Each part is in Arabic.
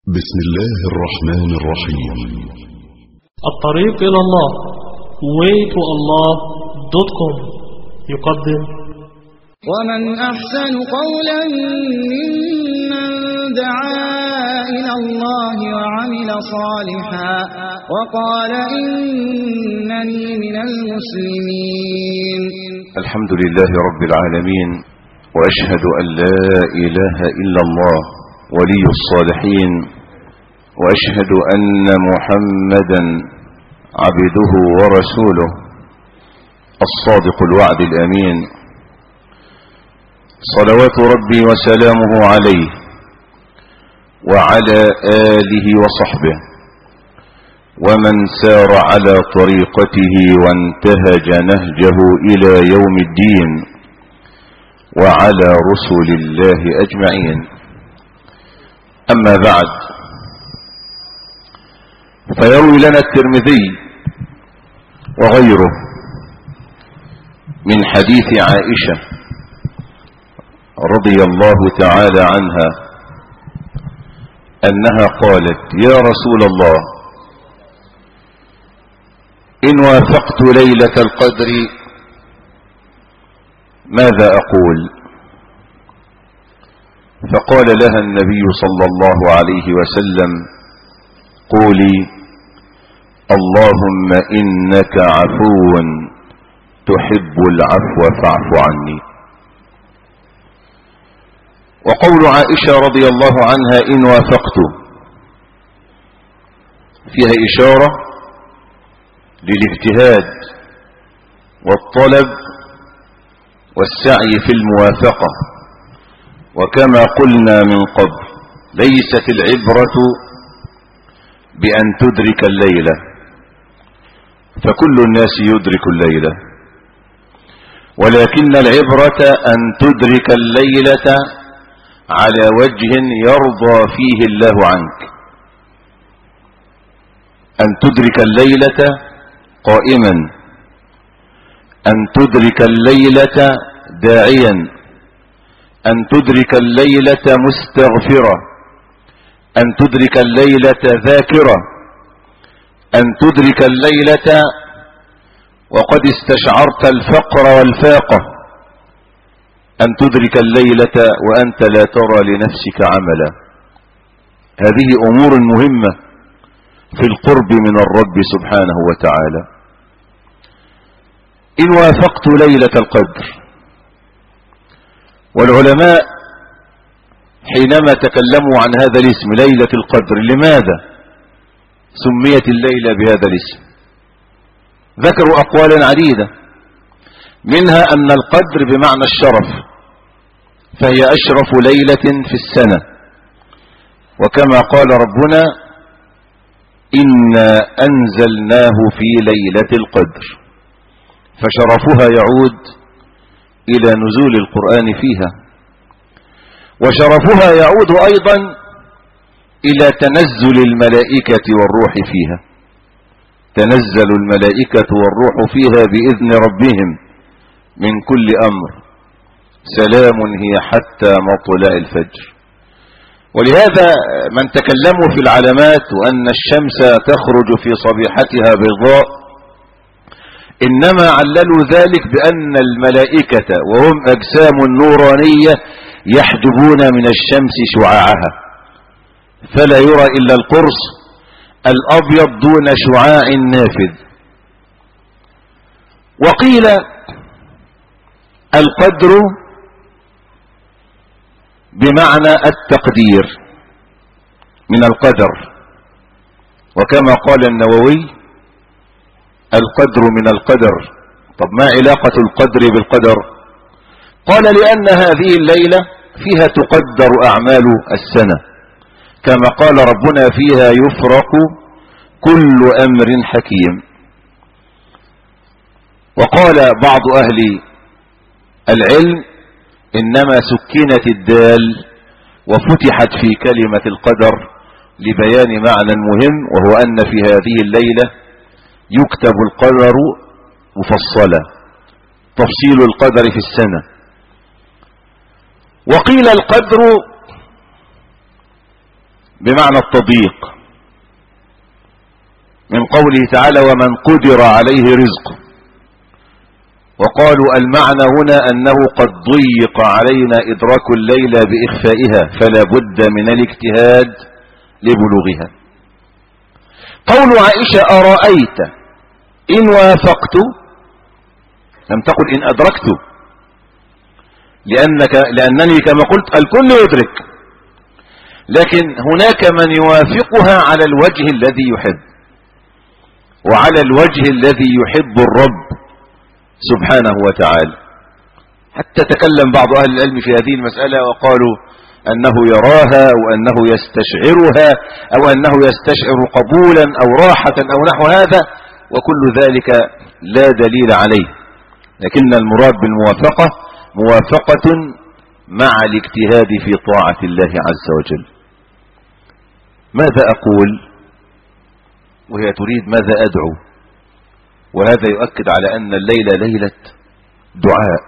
بسم الله الرحمن الرحيم. الطريق إلى الله waytoallah.com يقدم ومن أحسن قولا ممن دعا إلى الله وعمل صالحا وقال إنني من المسلمين. الحمد لله رب العالمين، وأشهد أن لا إله إلا الله ولي الصالحين، وأشهد أن محمدا عبده ورسوله الصادق الوعد الأمين، صلوات ربي وسلامه عليه وعلى آله وصحبه ومن سار على طريقته وانتهج نهجه إلى يوم الدين، وعلى رسل الله أجمعين. أما بعد، فيروي لنا الترمذي وغيره من حديث عائشة رضي الله تعالى عنها أنها قالت: يا رسول الله، إن وافقت ليلة القدر ماذا أقول؟ فقال لها النبي صلى الله عليه وسلم: قولي اللهم إنك عفو تحب العفو فاعف عني. وقول عائشة رضي الله عنها إن وافقت فيها إشارة للاجتهاد والطلب والسعي في الموافقة، وكما قلنا من قبل ليست العبرة بأن تدرك الليلة، فكل الناس يدرك الليلة، ولكن العبرة أن تدرك الليلة على وجه يرضى فيه الله عنك، أن تدرك الليلة قائما، أن تدرك الليلة داعيا، أن تدرك الليلة مستغفرة، أن تدرك الليلة ذاكرة، أن تدرك الليلة وقد استشعرت الفقر والفاقة، أن تدرك الليلة وأنت لا ترى لنفسك عملا. هذه أمور مهمة في القرب من الرب سبحانه وتعالى. إن وافقت ليلة القدر، والعلماء حينما تكلموا عن هذا الاسم ليلة القدر لماذا سميت الليلة بهذا الاسم؟ ذكروا أقوالا عديدة، منها أن القدر بمعنى الشرف، فهي أشرف ليلة في السنة، وكما قال ربنا: إنا أنزلناه في ليلة القدر، فشرفها يعود إلى نزول القرآن فيها، وشرفها يعود أيضا إلى تنزل الملائكة والروح فيها، تنزل الملائكة والروح فيها بإذن ربهم من كل أمر، سلام هي حتى مطلع الفجر. ولهذا من تكلموا في العلامات وأن الشمس تخرج في صبيحتها بيضاء إنما عللوا ذلك بأن الملائكة وهم أجسام نورانية يحجبون من الشمس شعاعها، فلا يرى إلا القرص الأبيض دون شعاع نافذ. وقيل القدر بمعنى التقدير من القدر، وكما قال النووي: القدر من القدر. طب ما علاقة القدر بالقدر؟ قال: لأن هذه الليلة فيها تقدر أعمال السنة، كما قال ربنا: فيها يفرق كل أمر حكيم. وقال بعض أهل العلم: إنما سكنت الدال وفتحت في كلمة القدر لبيان معنى مهم، وهو أن في هذه الليلة يكتب القدر مفصلا، تفصيل القدر في السنة. وقيل القدر بمعنى التضييق، من قوله تعالى ومن قدر عليه رزقه، وقالوا المعنى هنا أنه قد ضيق علينا إدراك الليلة بإخفائها فلا بد من الاجتهاد لبلوغها. قول عائشة أرأيت إن وافقت، لم تقل إن أدركت، لأنني كما قلت الكل يدرك، لكن هناك من يوافقها على الوجه الذي يحب، وعلى الوجه الذي يحب الرب سبحانه وتعالى. حتى تكلم بعض أهل العلم في هذه المسألة وقالوا أنه يراها أو أنه يستشعرها أو أنه يستشعر قبولا أو راحة أو نحو هذا، وكل ذلك لا دليل عليه، لكن المراد بالموافقة موافقة مع الاجتهاد في طاعة الله عز وجل. ماذا أقول وهي تريد ماذا أدعو؟ وهذا يؤكد على أن الليلة ليلة دعاء،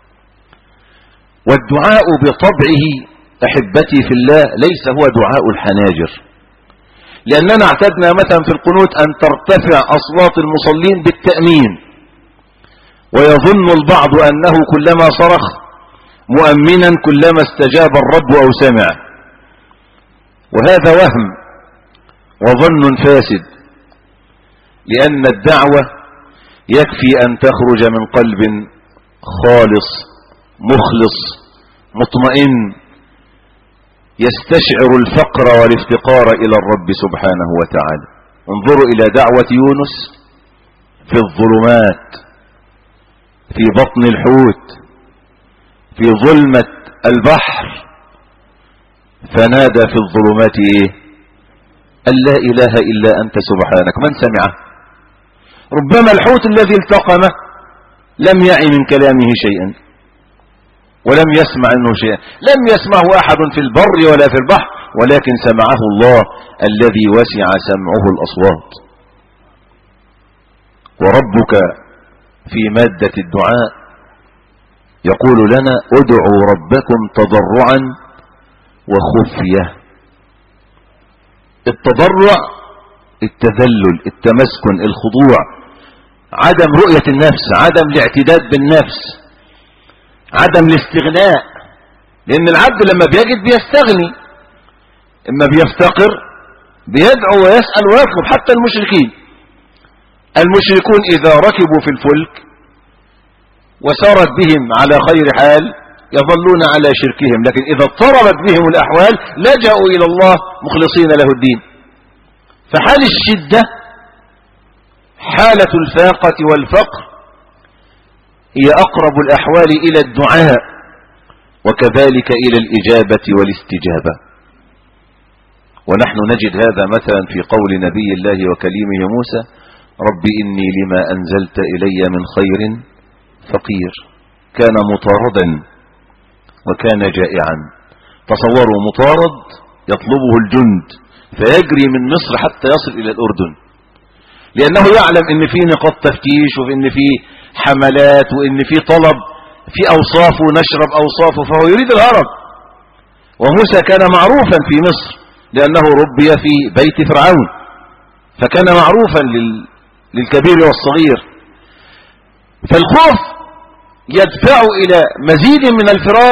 والدعاء بطبعه أحبتي في الله ليس هو دعاء الحناجر، لأننا اعتدنا مثلا في القنوت أن ترتفع أصوات المصلين بالتأمين، ويظن البعض أنه كلما صرخ مؤمنا كلما استجاب الرب أو سمع، وهذا وهم وظن فاسد، لأن الدعوة يكفي أن تخرج من قلب خالص مخلص مطمئن يستشعر الفقر والافتقار إلى الرب سبحانه وتعالى. انظروا إلى دعوة يونس في الظلمات، في بطن الحوت، في ظلمة البحر، فنادى في الظلمات إيه؟ أن لا إله إلا أنت سبحانك. من سمعه؟ ربما الحوت الذي التقمه لم يعي من كلامه شيئا ولم يسمع منه شيئا، لم يسمعه أحد في البر ولا في البحر، ولكن سمعه الله الذي وسع سمعه الأصوات. وربك في مادة الدعاء يقول لنا ادعوا ربكم تضرعا وخفية. التضرع التذلل، التمسكن، الخضوع، عدم رؤية النفس، عدم الاعتداد بالنفس، عدم الاستغناء، لأن العبد لما بيجد بيستغني، اما بيفتقر بيدعو ويسأل ويطلب. حتى المشركون إذا ركبوا في الفلك وسارت بهم على خير حال يظلون على شركهم، لكن إذا اضطربت بهم الأحوال لجأوا إلى الله مخلصين له الدين. فحال الشدة، حالة الفاقة والفقر، هي أقرب الأحوال إلى الدعاء، وكذلك إلى الإجابة والاستجابة. ونحن نجد هذا مثلا في قول نبي الله وكليمه موسى رب إني لما أنزلت إلي من خير فقير. كان مطاردا وكان جائعا. تصوروا مطارد يطلبه الجند فيجري من مصر حتى يصل إلى الأردن، لأنه يعلم إن في نقاط تفتيش، وإن في حملات، وإن في طلب في أوصافه، نشرب أوصافه، فهو يريد الهرب. وموسى كان معروفا في مصر لأنه ربي في بيت فرعون، فكان معروفا للكبير والصغير. فالخوف يدفع إلى مزيد من الفرار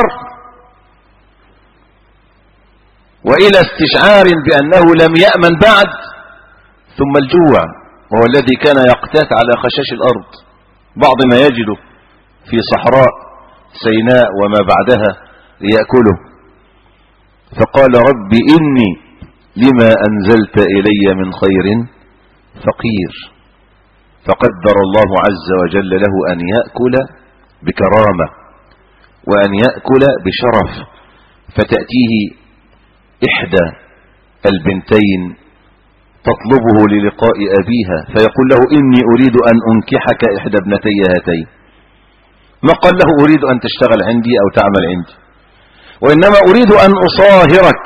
وإلى استشعار بأنه لم يأمن بعد، ثم الجوع وهو الذي كان يقتات على خشاش الأرض، بعض ما يجده في صحراء سيناء وما بعدها ليأكله. فقال رب إني لما أنزلت إلي من خير فقير. فقدر الله عز وجل له أن يأكل بكرامة وأن يأكل بشرف، فتأتيه إحدى البنتين تطلبه للقاء أبيها فيقول له إني أريد أن أنكحك إحدى ابنتي هاتين. ما قال له أريد أن تشتغل عندي أو تعمل عندي، وإنما أريد أن أصاهرك،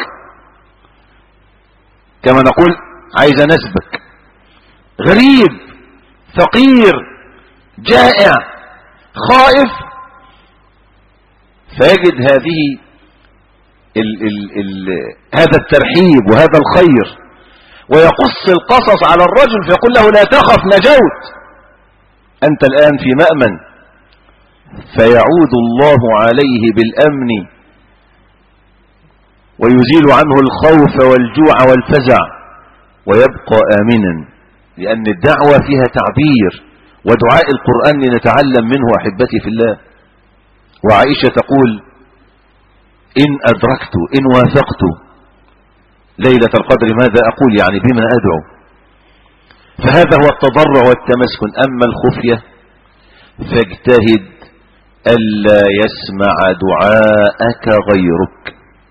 كما نقول عايز نسبك. غريب، فقير، جائع، خائف، فيجد هذه هذا الترحيب وهذا الخير، ويقص القصص على الرجل فيقول له لا تخف نجوت، أنت الآن في مأمن، فيعود الله عليه بالأمن ويزيل عنه الخوف والجوع والفزع ويبقى آمنا، لأن الدعوة فيها تعبير، ودعاء القرآن لنتعلم منه أحبتي في الله. وعائشة تقول إن أدركت إن وافقت ليلة القدر ماذا أقول، يعني بما أدعو. فهذا هو التضرع والتمسكن. أما الخفية فاجتهد ألا يسمع دعاءك غيرك،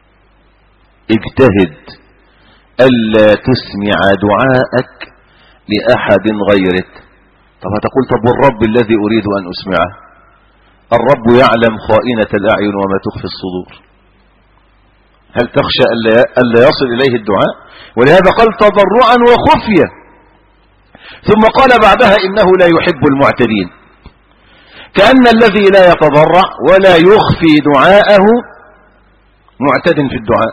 اجتهد ألا تسمع دعاءك لأحد غيرك. طب هتقول طب والرب الذي أريد أن أسمعه؟ الرب يعلم خائنة الأعين وما تخفي الصدور. هل تخشى ألا يصل إليه الدعاء؟ ولهذا قال تضرعا وخفية، ثم قال بعدها إنه لا يحب المعتدين، كأن الذي لا يتضرع ولا يخفي دعاءه معتد في الدعاء.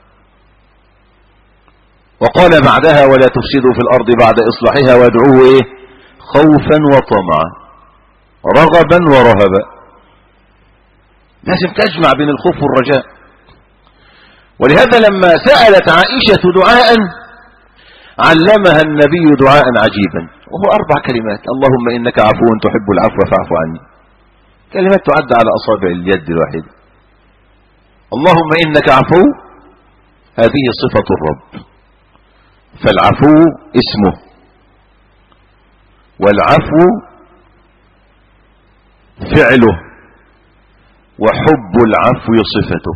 وقال بعدها ولا تفسدوا في الأرض بعد إصلاحها وادعوه خوفا وطمعا رغبا ورهبا. لازم تجمع بين الخوف والرجاء. ولهذا لما سألت عائشة دعاء علمها النبي دعاء عجيبا، وهو 4 كلمات: اللهم إنك عفو تحب العفو فاعف عني. كلمات تعد على أصابع اليد الواحدة. اللهم إنك عفو، هذه صفة الرب، فالعفو اسمه، والعفو فعله، وحب العفو صفته.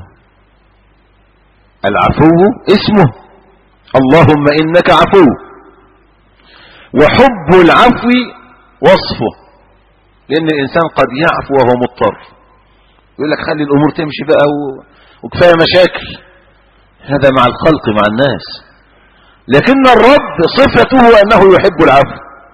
العفو اسمه اللهم إنك عفو، وحب العفو وصفه، لأن الإنسان قد يعفو وهو مضطر، يقول لك خلي الأمور تمشي بقى وكفاية مشاكل. هذا مع الخلق مع الناس، لكن الرب صفته أنه يحب العفو،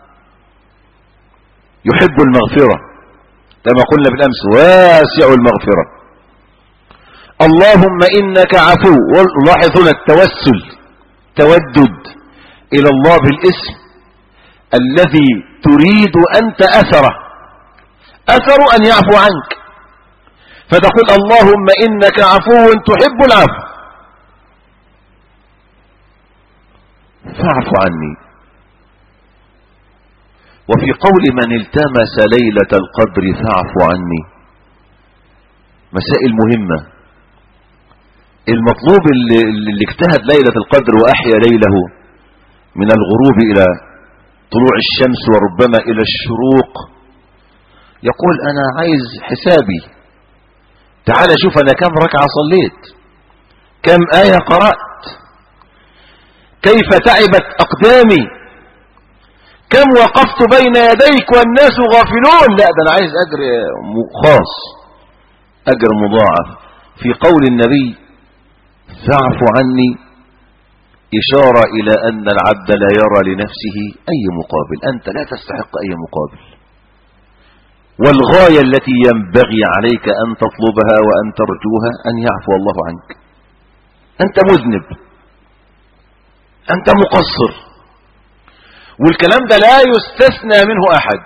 يحب المغفرة، كما قلنا بالأمس واسع المغفرة. اللهم إنك عفو. ولاحظ هنا التوسل، تودد إلى الله بالاسم الذي تريد أنت أثر أن يعفو عنك، فتقول اللهم إنك عفو تحب العفو فاعف عني. وفي قول من التمس ليلة القدر فاعف عني مسائل مهمة. المطلوب اللي اجتهد ليلة القدر وأحيا ليله من الغروب إلى طلوع الشمس وربما إلى الشروق، يقول أنا عايز حسابي، تعال شوف أنا كم ركعة صليت، كم آية قرأت، كيف تعبت أقدامي، كم وقفت بين يديك والناس غافلون. لا ده أنا عايز أجر خاص، أجر مضاعف. في قول النبي فاعف عني إشارة إلى أن العبد لا يرى لنفسه أي مقابل، أنت لا تستحق أي مقابل، والغاية التي ينبغي عليك أن تطلبها وأن ترجوها أن يعفو الله عنك. أنت مذنب، أنت مقصر، والكلام ده لا يستثنى منه أحد.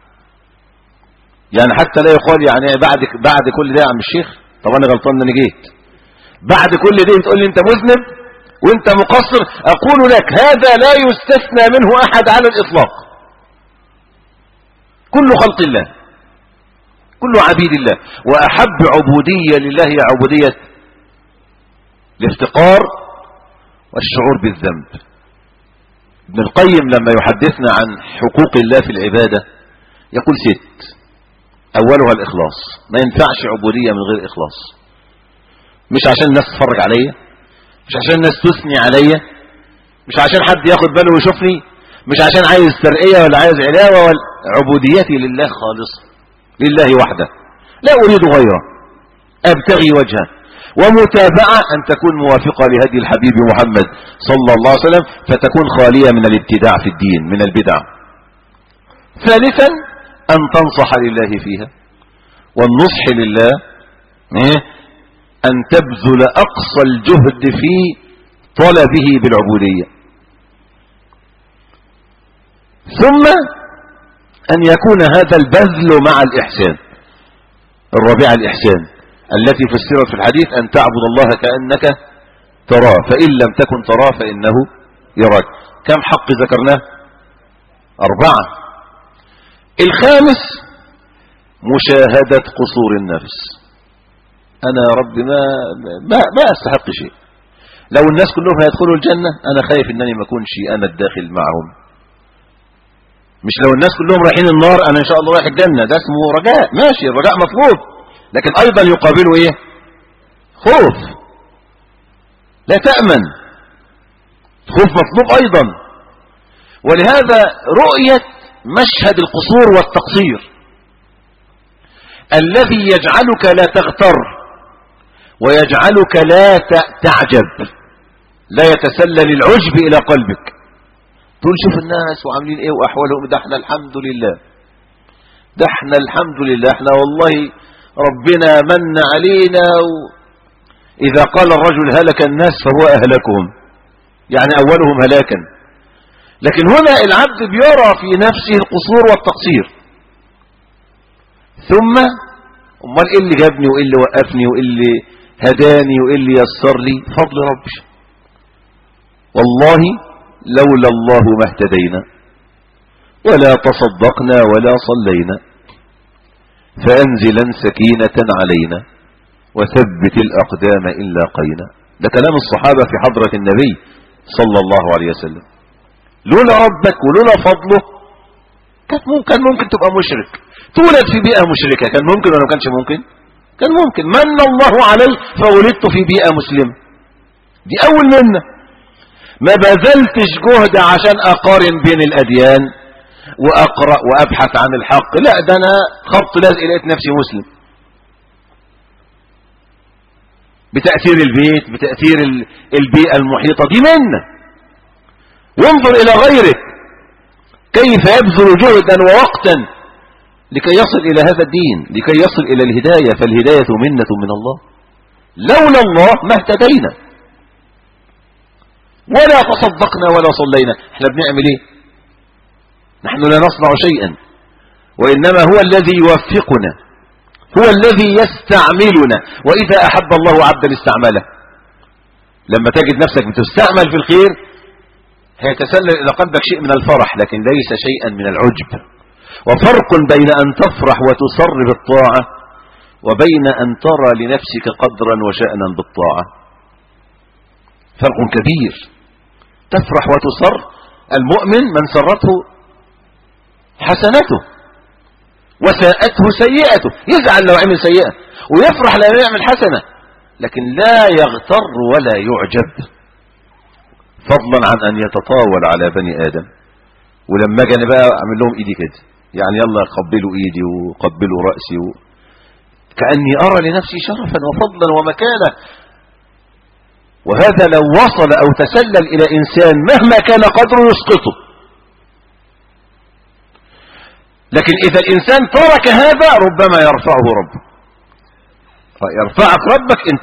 يعني حتى لا يقال يعني بعد كل ده يا عم الشيخ طب أنا غلطان أنا جيت بعد كل ده تقول لي أنت مذنب وأنت مقصر. أقول لك هذا لا يستثنى منه أحد على الإطلاق. كل خلق الله، كل عبيد الله، وأحب عبودية لله هي عبودية الافتقار والشعور بالذنب. ابن القيم لما يحدثنا عن حقوق الله في العبادة يقول 6: أولها الإخلاص. ما ينفعش عبودية من غير إخلاص، مش عشان الناس تتفرج عليا، مش عشان الناس تثني عليا، مش عشان حد ياخد باله ويشوفني، مش عشان عايز ترقية ولا عايز علاوة، ولا عبوديتي لله خالصة، لله وحده، لا أريد غيره، أبتغي وجهه. ومتابعة أن تكون موافقة لهدي الحبيب محمد صلى الله عليه وسلم، فتكون خالية من الابتداع في الدين، من البدع. ثالثا أن تنصح لله فيها، والنصح لله أن تبذل أقصى الجهد في طلبه بالعبودية، ثم أن يكون هذا البذل مع الإحسان. الرابعة الإحسان التي فسرت في الحديث أن تعبد الله كأنك تراه فإن لم تكن تراه فإنه يراك. كم حق ذكرناه؟ 4. الخامس مشاهدة قصور النفس. أنا يا رب ما أستحق شيء. لو الناس كلهم هيدخلوا الجنة أنا خايف أنني ما أكونش أنا الداخل معهم. مش لو الناس كلهم رايحين النار أنا إن شاء الله رايح الجنة. ده اسمه رجاء، ماشي، الرجاء مطلوب، لكن أيضا يقابله إيه؟ خوف. لا تأمن، خوف مطلوب أيضا. ولهذا رؤية مشهد القصور والتقصير الذي يجعلك لا تغتر ويجعلك لا تعجب، لا يتسلل العجب إلى قلبك، تقول شوف الناس وعاملين ايه واحوالهم، ده احنا الحمد لله، ده احنا الحمد لله، احنا والله ربنا من علينا. إذا قال الرجل هلك الناس فهو أهلكهم، يعني أولهم هلاكا. لكن هنا العبد بيرى في نفسه القصور والتقصير، ثم امال ايه اللي جابني وايه اللي وقفني وايه اللي هداني وايه اللي يسر لي؟ فضل ربي. والله لولا الله ما اهتدينا ولا تصدقنا ولا صلينا، فأنزلا سكينة علينا وثبت الأقدام إن لاقينا. ده كلام الصحابة في حضرة النبي صلى الله عليه وسلم. لولا ربك ولولا فضله كان ممكن تبقى مشرك، تولد في بيئة مشركة، كان ممكن ولا ما كانش ممكن؟ كان ممكن. من الله علي فولدت في بيئة مسلمة، دي أول منه. ما بذلتش جهد عشان أقارن بين الأديان وأقرأ وأبحث عن الحق، لا، ده أنا خبط لازق لقيت نفسي مسلم، بتأثير البيت، بتأثير البيئة المحيطة، دي منه. وانظر إلى غيرك كيف يبذل جهدا ووقتا لكي يصل إلى هذا الدين، لكي يصل إلى الهداية، فالهداية منة من الله. لولا الله ما اهتدينا ولا تصدقنا ولا صلينا. احنا بنعمل ايه؟ نحن لا نصنع شيئا، وإنما هو الذي يوفقنا، هو الذي يستعملنا، وإذا أحب الله عبدا استعمله. لما تجد نفسك بتستعمل في الخير هيتسلل إلى قلبك شيء من الفرح، لكن ليس شيئا من العجب. وفرق بين أن تفرح وتسر بالطاعة وبين أن ترى لنفسك قدرا وشأنا بالطاعة، فرق كبير. تفرح وتسر، المؤمن من سرته حسنته وساءته سيئته، يزعل لو عمل سيئة ويفرح لو يعمل حسنة، لكن لا يغتر ولا يعجب، فضلا عن أن يتطاول على بني آدم. ولما جاني بقى أعمل لهم إيدي كده، يعني يلا قبلوا إيدي وقبلوا رأسي كأني أرى لنفسي شرفا وفضلا ومكانة. وهذا لو وصل أو تسلل إلى إنسان مهما كان قدره يسقطه. لكن إذا الإنسان ترك هذا ربما يرفعه ربه، يرفعك ربك إن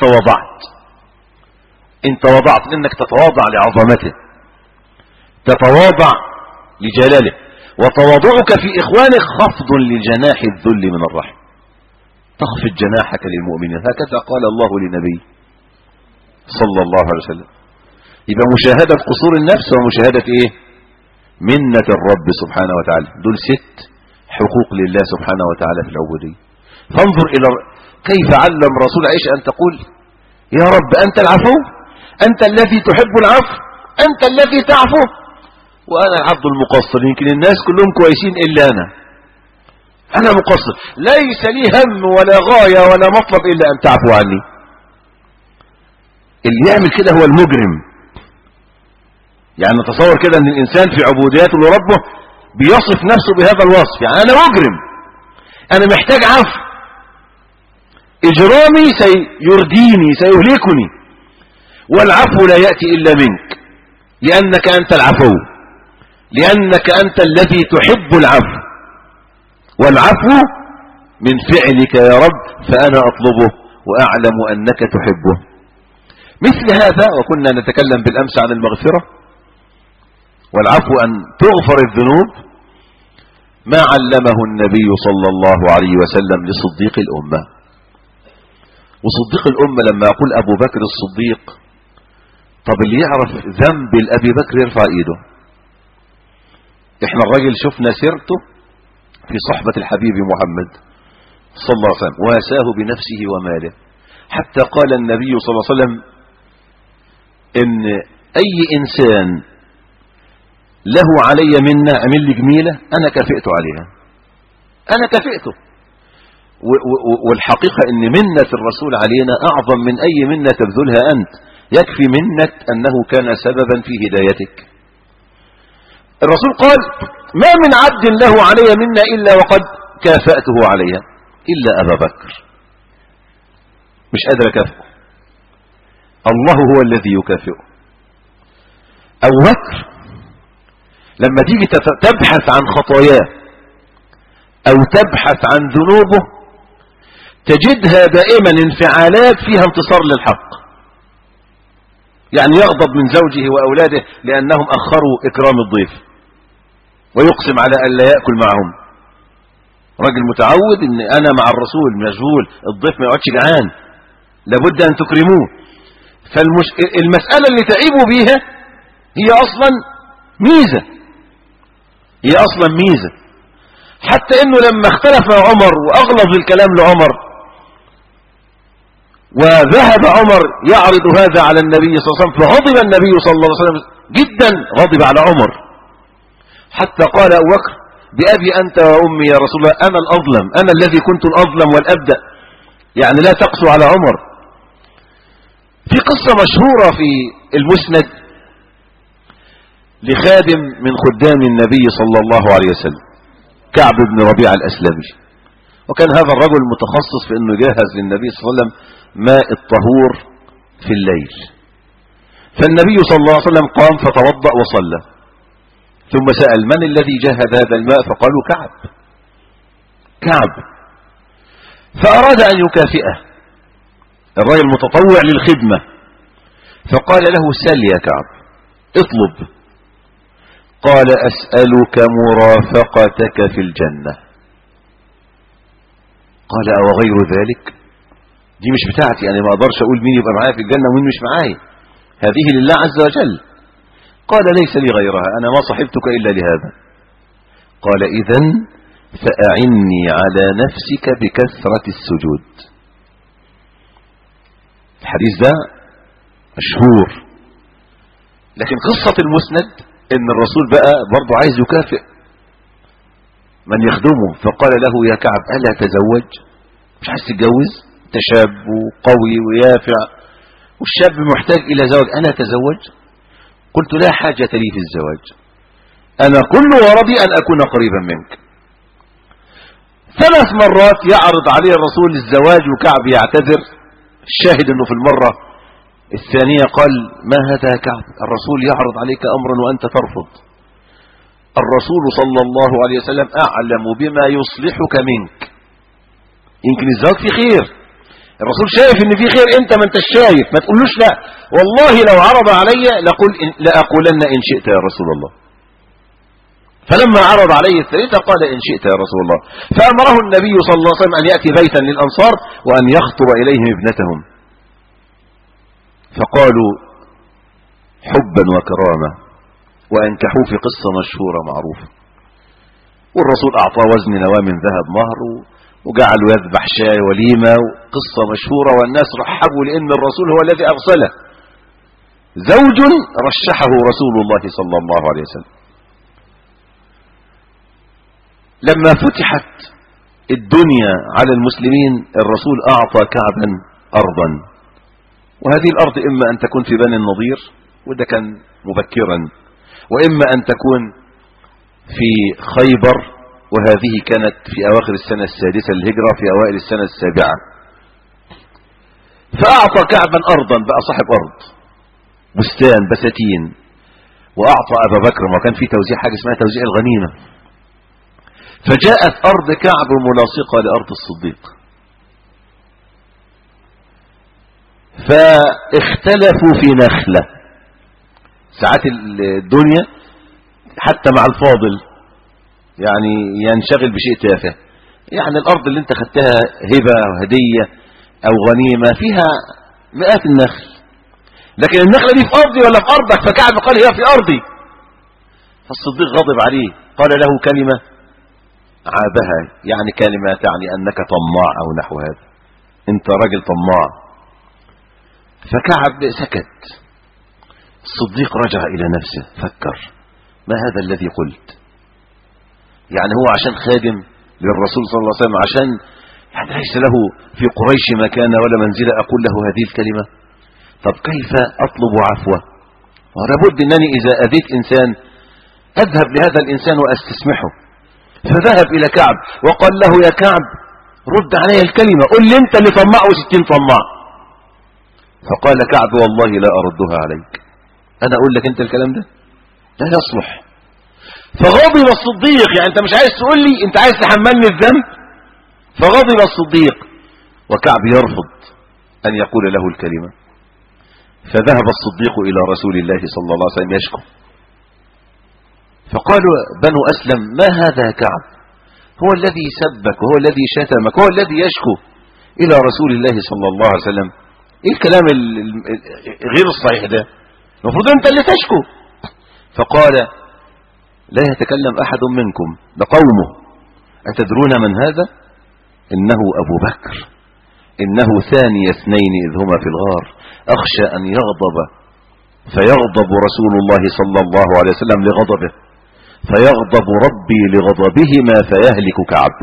تواضعت، إنك تتواضع لعظمته، تتواضع لجلاله. وتواضعك في إخوانك خفض لجناح الذل من الرحم، تخفض جناحك للمؤمنين، هكذا قال الله لنبي صلى الله عليه وسلم. يبقى مشاهدة قصور النفس ومشاهدة ايه؟ منة الرب سبحانه وتعالى. دول 6 حقوق لله سبحانه وتعالى في العبودية. فانظر إلى كيف علم رسول عائشة أن تقول يا رب أنت العفو، أنت الذي تحب العفو، أنت الذي تعفو، وأنا العبد المقصر، يمكن الناس كلهم كويسين إلا أنا مقصر، ليس لي هم ولا غاية ولا مطلب إلا أن تعفو عني. اللي يعمل كده هو المجرم. يعني نتصور كده أن الإنسان في عبودياته لربه بيصف نفسه بهذا الوصف، يعني أنا مجرم، أنا محتاج عفو، إجرامي سيرديني سيهلكني، والعفو لا يأتي إلا منك، لأنك أنت العفو، لأنك أنت الذي تحب العفو، والعفو من فعلك يا رب، فأنا أطلبه وأعلم أنك تحبه. مثل هذا، وكنا نتكلم بالأمس عن المغفرة والعفو، أن تغفر الذنوب، ما علمه النبي صلى الله عليه وسلم لصديق الأمة. وصديق الأمة لما يقول أبو بكر الصديق، طب اللي يعرف ذنب الأبي بكر يرفع إيده. احنا الراجل شفنا سيرته في صحبة الحبيب محمد صلى الله عليه وسلم، واساه بنفسه وماله، حتى قال النبي صلى الله عليه وسلم ان اي انسان له علي منه عمل لي جميلة انا كافئته عليها، انا كافئته. والحقيقة ان منة الرسول علينا اعظم من اي منة تبذلها انت. يكفي منة انه كان سببا في هدايتك. الرسول قال ما من عبد له علي منه الا وقد كافأته عليها الا ابا بكر، مش قادر اكافئه، الله هو الذي يكافئه. ابو بكر لما تيجي تبحث عن خطاياه او تبحث عن ذنوبه تجدها دائما انفعالات فيها انتصار للحق. يعني يغضب من زوجه واولاده لانهم اخروا اكرام الضيف، ويقسم على ان لا ياكل معهم. راجل متعود ان انا مع الرسول مشغول، الضيف ما يقعدش جعان، لابد ان تكرموه. فالمساله اللي تعيبوا بيها هي اصلا ميزه، هي اصلا ميزه. حتى انه لما اختلف عمر واغلظ الكلام لعمر، وذهب عمر يعرض هذا على النبي صلى الله عليه وسلم، فغضب النبي صلى الله عليه وسلم جدا، غضب على عمر حتى قال أبو بكر بأبي أنت وأمي يا رسول الله أنا الأظلم، أنا الذي كنت الأظلم والأبدأ، يعني لا تقسو على عمر. في قصة مشهورة في المسند لخادم من خدام النبي صلى الله عليه وسلم، كعب بن ربيع الأسلمي، وكان هذا الرجل متخصص في أنه يجهز للنبي صلى الله عليه وسلم ماء الطهور في الليل. فالنبي صلى الله عليه وسلم قام فتوضأ وصلى، ثم سأل من الذي جهز هذا الماء؟ فقالوا كعب. فأراد أن يكافئه، الرجل متطوع للخدمة، فقال له سل يا كعب، اطلب. قال أسألك مرافقتك في الجنة. قال أو غير ذلك؟ دي مش بتاعتي، أنا ما أقدرش أقول مين يبقى معايا في الجنة ومين مش معايا، هذه لله عز وجل. قال ليس لي غيرها، أنا ما صحبتك إلا لهذا. قال إذن فأعني على نفسك بكثرة السجود. الحديث ده مشهور، لكن قصة المسند إن الرسول بقى برضو عايز يكافئ من يخدمه، فقال له يا كعب ألا تزوج؟ مش عايز تتجوز؟ أنت شاب وقوي ويافع، والشاب محتاج إلى زواج، ألا تزوج؟ قلت لا حاجة لي في الزواج، أنا كل غرضي أن أكون قريبا منك. 3 مرات يعرض عليه الرسول الزواج وكعب يعتذر. الشاهد أنه في المرة الثانية قال ما هذا يا كعب؟ الرسول يعرض عليك أمرا وأنت ترفض. الرسول صلى الله عليه وسلم أعلم بما يصلحك منك، يمكن الزواج في خير، الرسول شايف ان في خير، انت ما انتش شايف، ما تقولوش لا، والله لو عرض علي لأقولن إن شئت يا رسول الله. فلما عرض عليه الثالثة قال إن شئت يا رسول الله. فأمره النبي صلى الله عليه وسلم أن يأتي بيتا للأنصار وأن يخطب إليهم ابنتهم، فقالوا حبا وكرامة وأنكحوا في قصة مشهورة معروفة. والرسول أعطى وزن نواة من ذهب مهر، وجعلوا يذبح شاي وليمة، قصة مشهورة، والناس رحبوا لأن الرسول هو الذي أرسله. زوج رشحه رسول الله صلى الله عليه وسلم. لما فتحت الدنيا على المسلمين الرسول أعطى كعبا أرضا، وهذه الأرض إما أن تكون في بني النضير، وده كان مبكرا، وإما أن تكون في خيبر، وهذه كانت في أواخر السنة 6 للهجرة، في أوائل السنة 7. فأعطى كعبا أرضا، بقى صاحب أرض، بستان، بساتين. وأعطى أبا بكر، وكان في توزيع حاجة اسمها توزيع الغنيمة، فجاءت أرض كعب ملاصقة لأرض الصديق. فاختلفوا في نخلة. ساعات الدنيا حتى مع الفاضل يعني ينشغل بشيء تافه، يعني الأرض اللي انت خدتها هبة وهدية أو غنيمة فيها مئات النخل، لكن النخلة دي في أرضي ولا في أرضك؟ فكعب قال هي في أرضي. فالصديق غضب عليه، قال له كلمة عابها، يعني كلمة تعني أنك طماع أو نحو هذا، انت راجل طماع. فكعب سكت. الصديق رجع إلى نفسه فكر، ما هذا الذي قلت؟ يعني هو عشان خادم للرسول صلى الله عليه وسلم، عشان يعني ليس له في قريش مكانة ولا منزلة أقول له هذه الكلمة؟ طب كيف أطلب عفوه؟ ولابد أنني إذا أذيت إنسان أذهب لهذا الإنسان وأستسمحه. فذهب إلى كعب وقال له يا كعب رد علي الكلمة، قل لي أنت اللي طمعه 60 طماع. فقال كعب والله لا أردها عليك، أنا أقول لك أنت الكلام ده لا يصلح. فغضب الصديق، يعني أنت مش عايز تقول لي، أنت عايز تحملني الذنب. فغضب الصديق وكعب يرفض أن يقول له الكلمة. فذهب الصديق إلى رسول الله صلى الله عليه وسلم يشكو. فقالوا بنو أسلم ما هذا كعب؟ هو الذي سبك وهو الذي شتمك هو الذي يشكو إلى رسول الله صلى الله عليه وسلم. إيه الكلام غير الصحيح ده؟ المفروض أنت اللي تشكو. فقال لا يتكلم أحد منكم لقومه، أتدرون من هذا؟ إنه أبو بكر، إنه ثاني اثنين إذ هما في الغار، أخشى أن يغضب فيغضب رسول الله صلى الله عليه وسلم لغضبه، فيغضب ربي لغضبهما فيهلك كعب.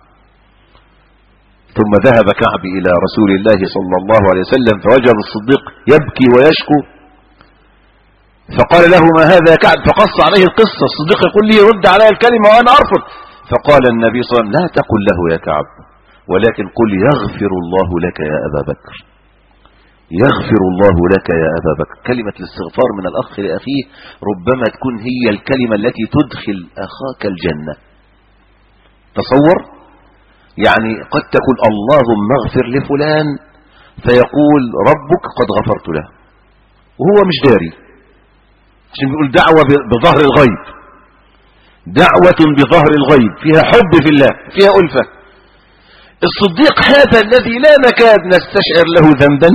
ثم ذهب كعب إلى رسول الله صلى الله عليه وسلم فوجد الصديق يبكي ويشكو. فقال له ما هذا يا كعب؟ فقص عليه القصة. الصديق يقول لي رد علي الكلمة وأنا أرفض. فقال النبي صلى الله عليه وسلم لا تقل له يا كعب، ولكن قل يغفر الله لك يا أبا بكر، يغفر الله لك يا أبا بكر. كلمة الاستغفار من الأخ لأخيه ربما تكون هي الكلمة التي تدخل أخاك الجنة. تصور، يعني قد تقول اللهم اغفر لفلان فيقول ربك قد غفرت له وهو مش داري، عشان بيقول دعوة بظهر الغيب، دعوة بظهر الغيب فيها حب في الله، فيها ألفة. الصديق هذا الذي لا نكاد نستشعر له ذنبا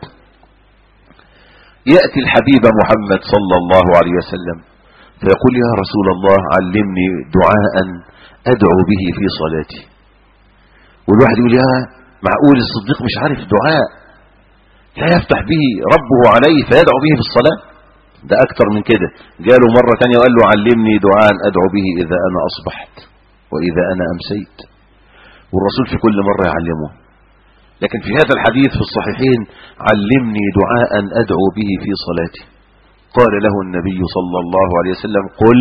يأتي الحبيب محمد صلى الله عليه وسلم فيقول يا رسول الله علمني دعاء أدعو به في صلاتي. والواحد يقول يا معقول الصديق مش عارف دعاء لا يفتح به ربه عليه فيدعو به في الصلاة؟ ده أكتر من كده. جاله مرة تانية وقال له علمني دعاء أدعو به إذا أنا أصبحت وإذا أنا أمسيت. والرسول في كل مرة يعلمه. لكن في هذا الحديث في الصحيحين علمني دعاء أدعو به في صلاتي. قال له النبي صلى الله عليه وسلم قل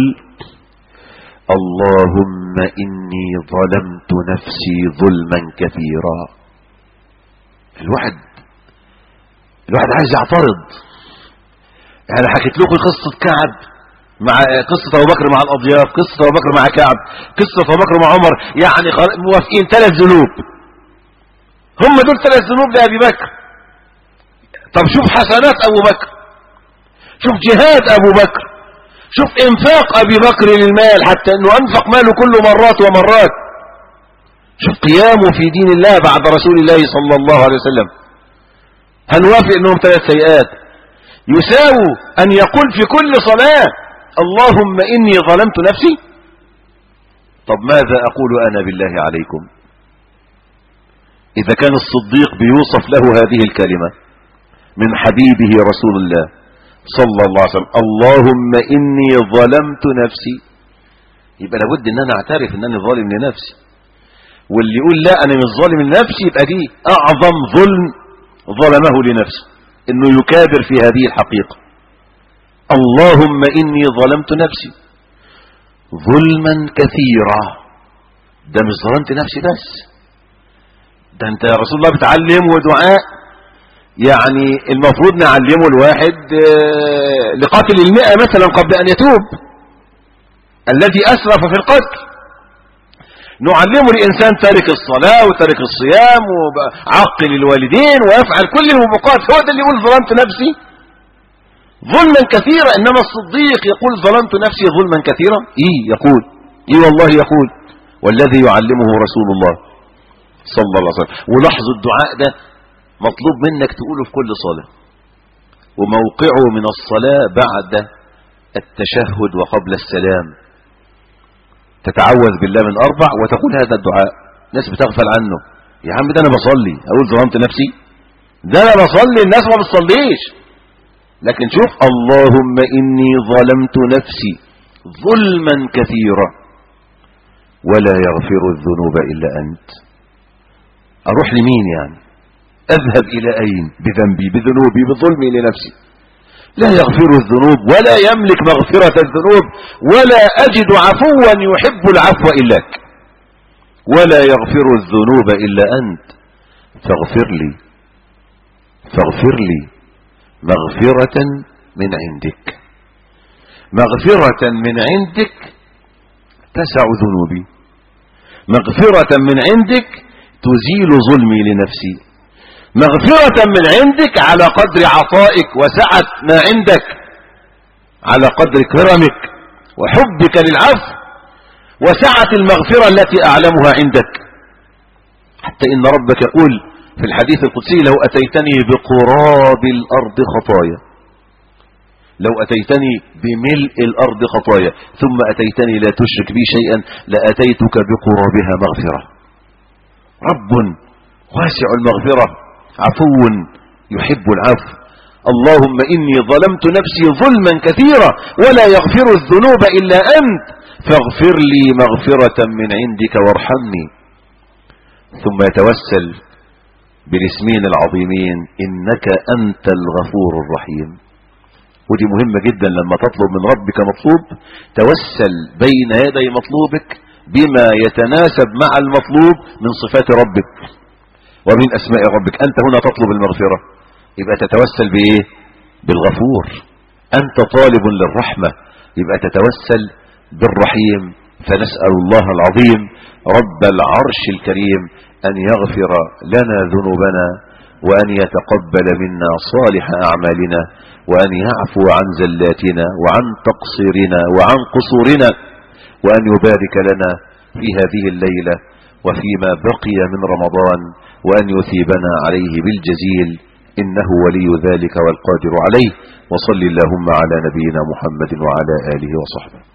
اللهم إني ظلمت نفسي ظلما كثيرا. الواحد عايز يعترض. يعني حكيت لكم قصة كعب مع قصة أبو بكر مع الأضياف، قصة أبو بكر مع كعب، قصة أبو بكر مع عمر، يعني موافقين 3 ذنوب. هم دول 3 ذنوب لأبي بكر. طب شوف حسنات أبو بكر، شوف جهاد أبو بكر، شوف انفاق أبي بكر للمال حتى أنه أنفق ماله كله مرات ومرات. شوف قيامه في دين الله بعد رسول الله صلى الله عليه وسلم. هنوافق أنهم 3 سيئات يساووا أن يقول في كل صلاة اللهم إني ظلمت نفسي؟ طب ماذا أقول أنا بالله عليكم إذا كان الصديق بيوصف له هذه الكلمة من حبيبه رسول الله صلى الله عليه وسلم اللهم إني ظلمت نفسي؟ يبقى لابد أن أنا أعترف أن أنا ظالم لنفسي. واللي يقول لا أنا مش ظالم لنفسي يبقى دي أعظم ظلم ظلمه لنفسه، انه يكابر في هذه الحقيقة. اللهم اني ظلمت نفسي ظلما كثيرا. ده مش ظلمت نفسي بس، ده انت يا رسول الله بتعلمه دعاء يعني المفروض نعلمه الواحد لقاتل 100 مثلا قبل ان يتوب، الذي اسرف في القتل. نعلم الإنسان تارك الصلاة وتارك الصيام وعقل الوالدين ويفعل كل الموبقات، هو ده اللي يقول ظلمت نفسي ظلما كثيرا. إنما الصديق يقول ظلمت نفسي ظلما كثيرا، يقول والله يقول، والذي يعلمه رسول الله صلى الله عليه وسلم. ولاحظوا الدعاء ده مطلوب منك تقوله في كل صلاة، وموقعه من الصلاة بعد التشهد وقبل السلام. تتعوذ بالله من 4 وتقول هذا الدعاء. الناس بتغفل عنه، يا عم ده انا بصلي، اقول ظلمت نفسي؟ ده انا بصلي، الناس ما بتصليش. لكن شوف، اللهم اني ظلمت نفسي ظلما كثيرا ولا يغفر الذنوب الا انت. اروح لمين يعني؟ اذهب الى اين بذنبي بذنوبي بظلمي لنفسي؟ لا يغفر الذنوب ولا يملك مغفرة الذنوب، ولا أجد عفوا يحب العفو إلاك، ولا يغفر الذنوب إلا أنت، فاغفر لي مغفرة من عندك، مغفرة من عندك تسع ذنوبي، مغفرة من عندك تزيل ظلمي لنفسي، مغفرة من عندك على قدر عطائك وسعة ما عندك، على قدر كرمك وحبك للعفو وسعة المغفرة التي أعلمها عندك. حتى إن ربك يقول في الحديث القدسي: لو أتيتني بقراب الأرض خطايا، لو أتيتني بملء الأرض خطايا ثم أتيتني لا تشرك بي شيئا لأتيتك بقرابها مغفرة. رب واسع المغفرة عفو يحب العفو. اللهم إني ظلمت نفسي ظلما كثيرا ولا يغفر الذنوب إلا أنت، فاغفر لي مغفرة من عندك وارحمني. ثم يتوسل بالاسمين العظيمين: إنك أنت الغفور الرحيم. ودي مهمة جدا، لما تطلب من ربك مطلوب توسل بين يدي مطلوبك بما يتناسب مع المطلوب من صفات ربك ومن أسماء ربك. أنت هنا تطلب المغفرة، يبقى تتوسل بإيه؟ بالغفور. أنت طالب للرحمة، يبقى تتوسل بالرحيم. فنسأل الله العظيم رب العرش الكريم أن يغفر لنا ذنوبنا، وأن يتقبل منا صالح أعمالنا، وأن يعفو عن زلاتنا وعن تقصيرنا وعن قصورنا، وأن يبارك لنا في هذه الليلة وفيما بقي من رمضان، وأن يثيبنا عليه بالجزيل، إنه ولي ذلك والقادر عليه. وصل اللهم على نبينا محمد وعلى آله وصحبه.